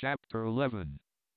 Chapter 11.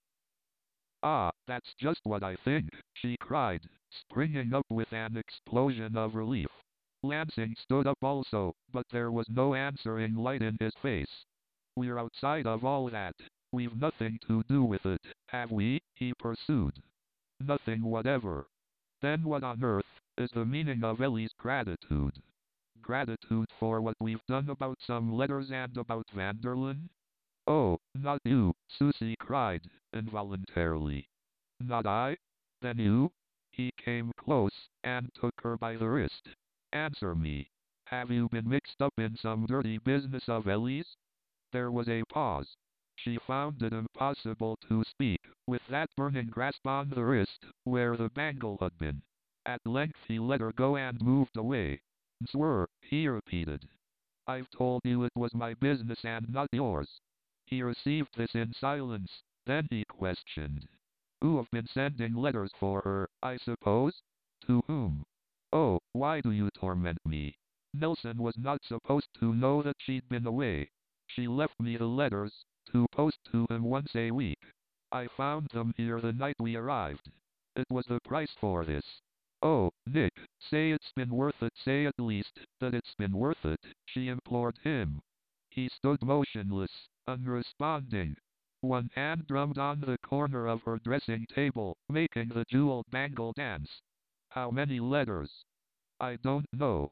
Ah, that's just what I think, she cried, springing up with an explosion of relief. Lansing stood up also, but there was no answering light in his face. We're outside of all that. We've nothing to do with it, have we? He pursued. Nothing whatever. Then what on earth is the meaning of Ellie's gratitude? Gratitude for what we've done about some letters and about Vanderlyn? Oh, not you, Susie cried, involuntarily. Not I? Then you? He came close, and took her by the wrist. Answer me. Have you been mixed up in some dirty business of Ellie's? There was a pause. She found it impossible to speak, with that burning grasp on the wrist, where the bangle had been. At length he let her go and moved away. Swear, he repeated. I've told you it was my business and not yours. He received this in silence, then he questioned. You've been sending letters for her, I suppose? To whom? Oh, why do you torment me? Nelson was not supposed to know that she'd been away. She left me the letters, to post to him once a week. I found them here the night we arrived. It was the price for this. Oh, Nick, say it's been worth it, say at least that it's been worth it, she implored him. He stood motionless, unresponding. One hand drummed on the corner of her dressing table, making the jeweled bangle dance. How many letters? I don't know.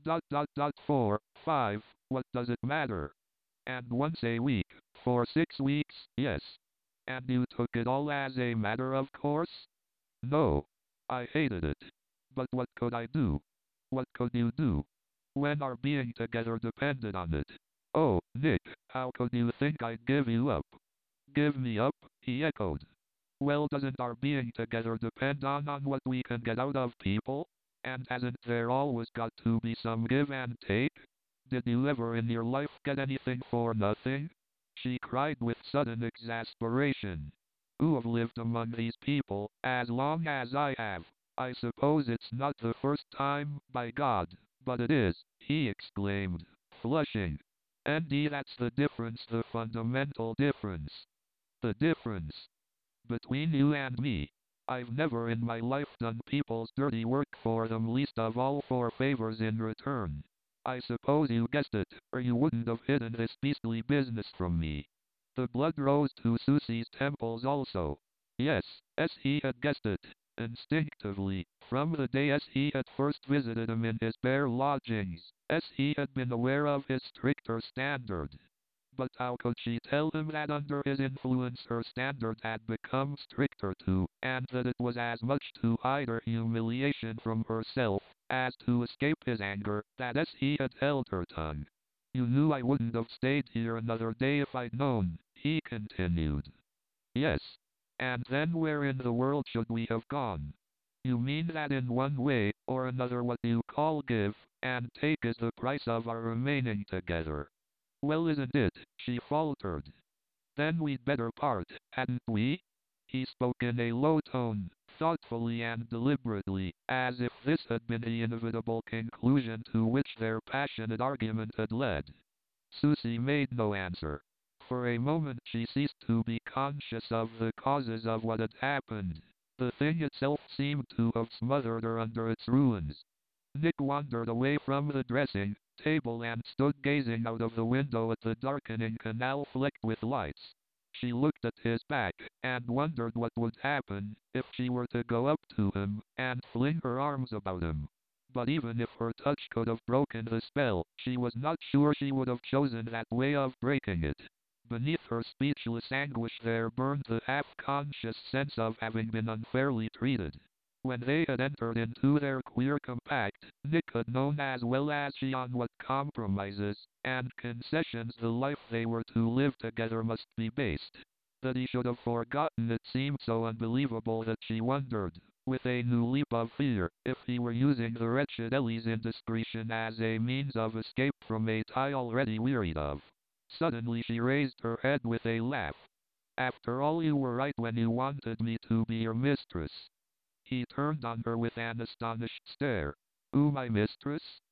4, 5, what does it matter? And once a week, for 6 weeks, yes. And you took it all as a matter of course? No. I hated it. But what could I do? What could you do? When our being together depended on it. Oh, Nick, how could you think I'd give you up? Give me up, he echoed. Well, doesn't our being together depend on what we can get out of people? And hasn't there always got to be some give and take? Did you ever in your life get anything for nothing? She cried with sudden exasperation. You have lived among these people as long as I have. I suppose it's not the first time, by God, but it is, he exclaimed, flushing. Andy, that's the difference, the fundamental difference. The difference between you and me. I've never in my life done people's dirty work for them, least of all for favors in return. I suppose you guessed it, or you wouldn't have hidden this beastly business from me. The blood rose to Susie's temples also. Yes, he had guessed it, instinctively, from the day he had first visited him in his bare lodgings, he had been aware of his stricter standard. But how could she tell him that under his influence her standard had become stricter too, and that it was as much to hide her humiliation from herself, as to escape his anger, that he had held her tongue? You knew I wouldn't have stayed here another day if I'd known, he continued. Yes. And then where in the world should we have gone? You mean that in one way or another what you call give and take is the price of our remaining together? Well, isn't it? She faltered. Then we'd better part, hadn't we? He spoke in a low tone, thoughtfully and deliberately, as if this had been the inevitable conclusion to which their passionate argument had led. Susie made no answer. For a moment she ceased to be conscious of the causes of what had happened. The thing itself seemed to have smothered her under its ruins. Nick wandered away from the dressing table and stood gazing out of the window at the darkening canal flecked with lights. She looked at his back, and wondered what would happen if she were to go up to him and fling her arms about him. But even if her touch could have broken the spell, she was not sure she would have chosen that way of breaking it. Beneath her speechless anguish there burned the half-conscious sense of having been unfairly treated. When they had entered into their queer compact, Nick had known as well as she on what compromises and concessions the life they were to live together must be based. That he should have forgotten it seemed so unbelievable that she wondered, with a new leap of fear, if he were using the wretched Ellie's indiscretion as a means of escape from a tie already wearied of. Suddenly she raised her head with a laugh. After all, you were right when you wanted me to be your mistress. He turned on her with an astonished stare. "Ooh, my mistress?"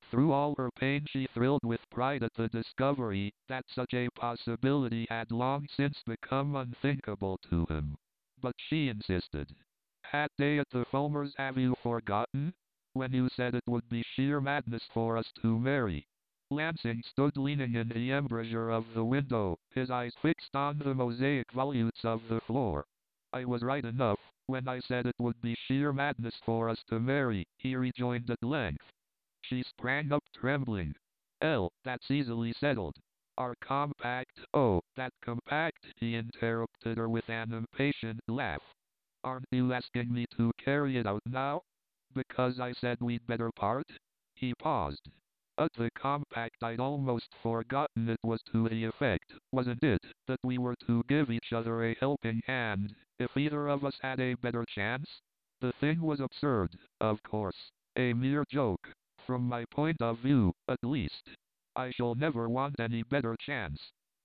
Through all her pain she thrilled with pride at the discovery that such a possibility had long since become unthinkable to him. But she insisted. That day at the Fulmers, have you forgotten? When you said it would be sheer madness for us to marry. Lansing stood leaning in the embrasure of the window, his eyes fixed on the mosaic volutes of the floor. I was right enough when I said it would be sheer madness for us to marry, he rejoined at length. She sprang up trembling. That's easily settled. Our compact, oh, that compact, he interrupted her with an impatient laugh. Aren't you asking me to carry it out now? Because I said we'd better part? He paused. At the compact I'd almost forgotten it was to the effect, wasn't it, that we were to give each other a helping hand, if either of us had a better chance? The thing was absurd, of course. A mere joke. From my point of view, at least. I shall never want any better chance.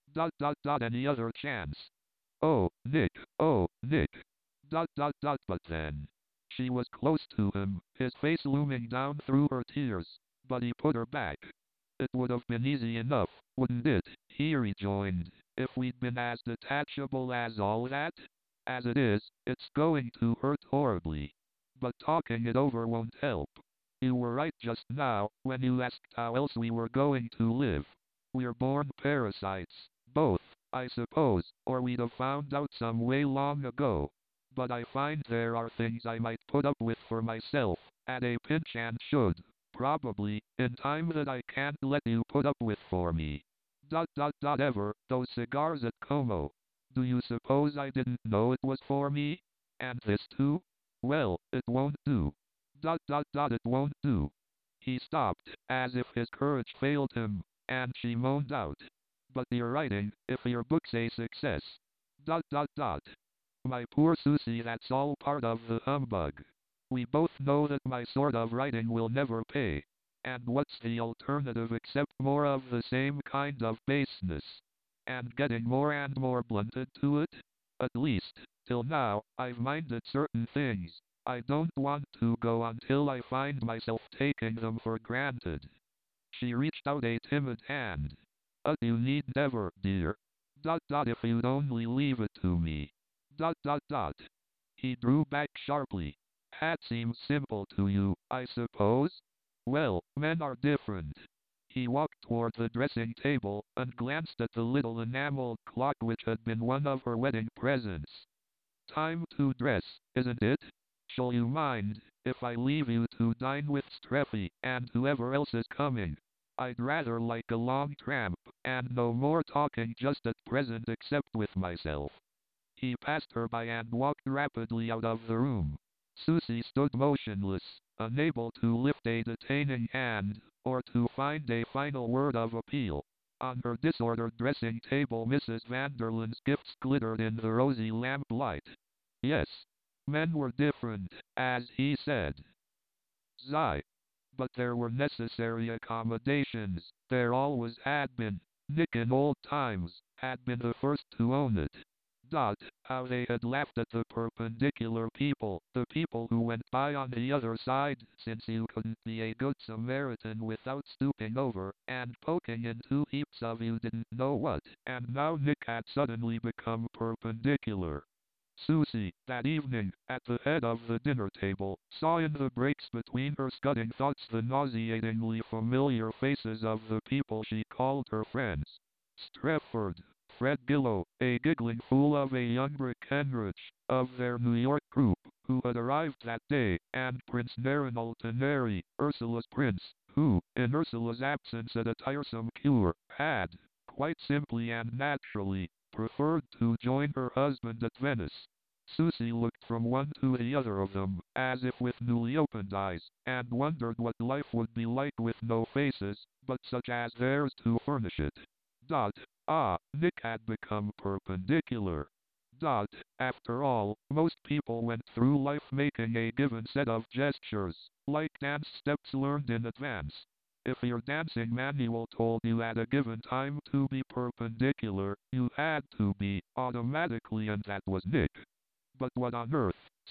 Any other chance. Oh, Nick, oh, Nick. But then. She was close to him, his face looming down through her tears, but he put her back. It would have been easy enough, wouldn't it, he rejoined, if we'd been as detachable as all that? As it is, it's going to hurt horribly. But talking it over won't help. You were right just now, when you asked how else we were going to live. We're born parasites, both, I suppose, or we'd have found out some way long ago. But I find there are things I might put up with for myself, at a pinch, and should, probably, in time, that I can't let you put up with for me. Ever, those cigars at Como. Do you suppose I didn't know it was for me? And this too? Well, it won't do. It won't do. He stopped, as if his courage failed him, and she moaned out. But you're writing, if your book's a success. Dot dot dot. My poor Susie, that's all part of the humbug. We both know that my sort of writing will never pay. And what's the alternative except more of the same kind of baseness? And getting more and more blunted to it? At least, till now, I've minded certain things. I don't want to go until I find myself taking them for granted. She reached out a timid hand. You need never, dear. If you'd only leave it to me. He drew back sharply. That seems simple to you, I suppose? Well, men are different. He walked toward the dressing table and glanced at the little enameled clock which had been one of her wedding presents. Time to dress, isn't it? Shall you mind if I leave you to dine with Streffy and whoever else is coming? I'd rather like a long tramp, and no more talking just at present except with myself. He passed her by and walked rapidly out of the room. Susie stood motionless, unable to lift a detaining hand, or to find a final word of appeal. On her disordered dressing table Mrs. Vanderlyn's gifts glittered in the rosy lamplight. Yes, men were different, as he said. Sigh. But there were necessary accommodations. There always had been. Nick in old times had been the first to own it. How they had laughed at the perpendicular people, the people who went by on the other side, since you couldn't be a good Samaritan without stooping over and poking into heaps of you didn't know what, and now Nick had suddenly become perpendicular. Susie, that evening, at the head of the dinner table, saw in the breaks between her scudding thoughts the nauseatingly familiar faces of the people she called her friends. Strefford, Fred Gillow, a giggling fool of a young Breckenridge, of their New York group, who had arrived that day, and Prince Naren Altaneri, Ursula's prince, who, in Ursula's absence at a tiresome cure, had, quite simply and naturally, preferred to join her husband at Venice. Susie looked from one to the other of them, as if with newly opened eyes, and wondered what life would be like with no faces, but such as theirs to furnish it. Nick had become perpendicular. After all, most people went through life making a given set of gestures, like dance steps learned in advance. If your dancing manual told you at a given time to be perpendicular, you had to be, automatically, and that was Nick. But what on earth,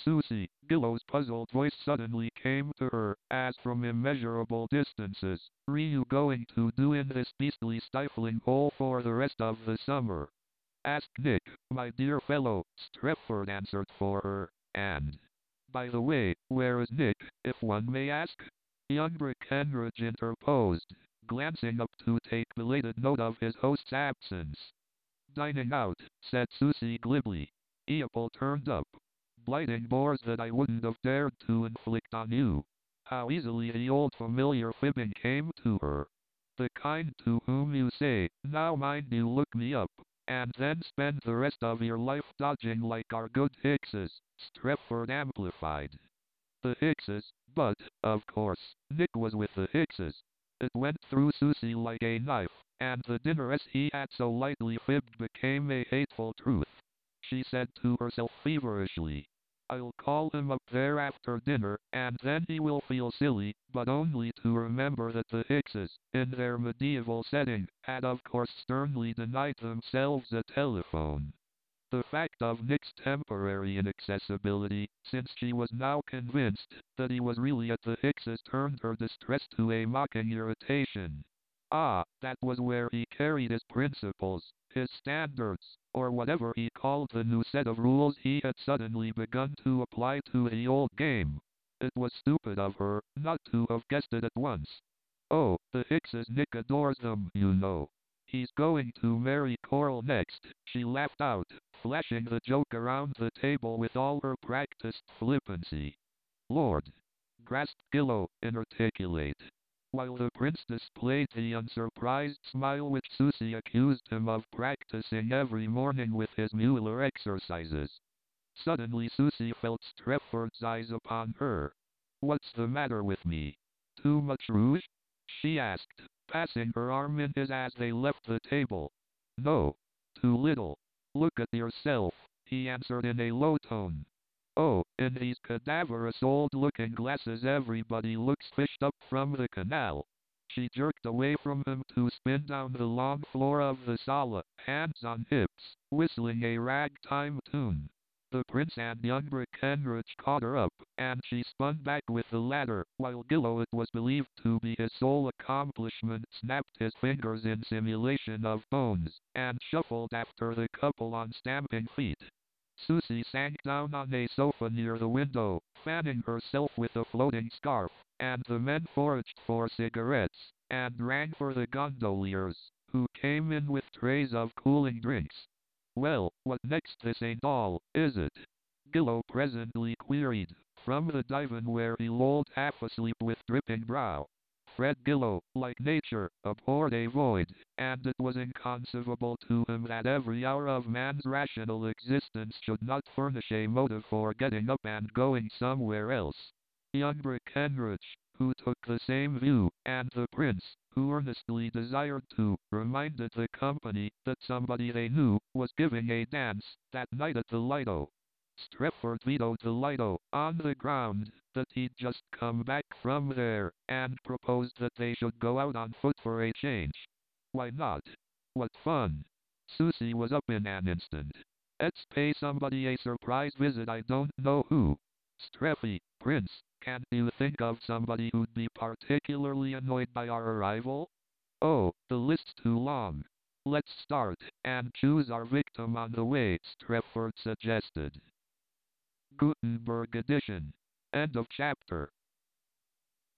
Susie, Gillow's puzzled voice suddenly came to her, as from immeasurable distances. Are you going to do in this beastly stifling hole for the rest of the summer? Asked Nick. My dear fellow, Strepherd answered for her, and... By the way, where is Nick, if one may ask? Young Breckenridge interposed, glancing up to take belated note of his host's absence. Dining out, said Susie glibly. Eopol turned up. Blighting bores that I wouldn't have dared to inflict on you. How easily the old familiar fibbing came to her. The kind to whom you say, now mind you look me up, and then spend the rest of your life dodging like our good Hickses, Strepherd amplified. The Hickses, but, of course, Nick was with the Hickses. It went through Susie like a knife, and the dinner as he had so lightly fibbed became a hateful truth. She said to herself feverishly, I'll call him up there after dinner, and then he will feel silly, but only to remember that the Hickses, in their medieval setting, had of course sternly denied themselves a telephone. The fact of Nick's temporary inaccessibility, since she was now convinced that he was really at the Hickses, turned her distress to a mocking irritation. Ah, that was where he carried his principles, his standards, or whatever he called the new set of rules he had suddenly begun to apply to the old game. It was stupid of her not to have guessed it at once. Oh, the Hickses, Nick adores them, you know. He's going to marry Coral next, she laughed out, flashing the joke around the table with all her practiced flippancy. Lord! Grasped Gillow, inarticulate. While the prince displayed the unsurprised smile which Susie accused him of practicing every morning with his Mueller exercises. Suddenly Susie felt Strepherd's eyes upon her. What's the matter with me? Too much rouge? She asked, passing her arm in his as they left the table. No. Too little. Look at yourself, he answered in a low tone. Oh, in these cadaverous old-looking glasses everybody looks fished up from the canal. She jerked away from him to spin down the long floor of the sala, hands on hips, whistling a ragtime tune. The prince and young Breckenridge caught her up, and she spun back with the latter, while Gillow, it was believed to be his sole accomplishment, snapped his fingers in simulation of bones, and shuffled after the couple on stamping feet. Susie sank down on a sofa near the window, fanning herself with a floating scarf, and the men foraged for cigarettes, and rang for the gondoliers, who came in with trays of cooling drinks. Well, what next? This ain't all, is it? Gillow presently queried, from the divan where he lolled half asleep with dripping brow. Fred Gillow, like nature, abhorred a void, and it was inconceivable to him that every hour of man's rational existence should not furnish a motive for getting up and going somewhere else. Young Breckenridge, who took the same view, and the prince, who earnestly desired to, reminded the company that somebody they knew was giving a dance that night at the Lido. Strepherd vetoed the Lido, on the ground that he'd just come back from there, and proposed that they should go out on foot for a change. Why not? What fun! Susie was up in an instant. Let's pay somebody a surprise visit, I don't know who. Streffy, Prince, can't you think of somebody who'd be particularly annoyed by our arrival? Oh, the list's too long. Let's start, and choose our victim on the way, Strepherd suggested. Gutenberg edition. End of chapter.